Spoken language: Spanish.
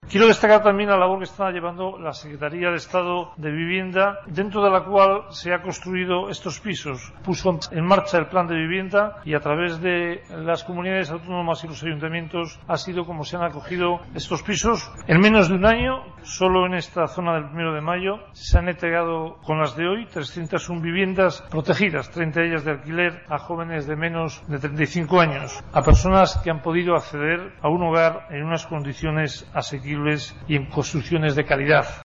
Quiero destacar también la labor que está llevando la Secretaría de Estado de Vivienda, dentro de la cual se han construido estos pisos. Puso en marcha el plan de vivienda y a través de las comunidades autónomas y los ayuntamientos ha sido como se han acogido estos pisos. En menos de un año, solo en esta zona del 1 de mayo, se han entregado con las de hoy 301 viviendas protegidas, 30 de ellas de alquiler, a jóvenes de menos de 35 años, a personas que han podido acceder a un hogar en unas condiciones asequibles y en construcciones de calidad.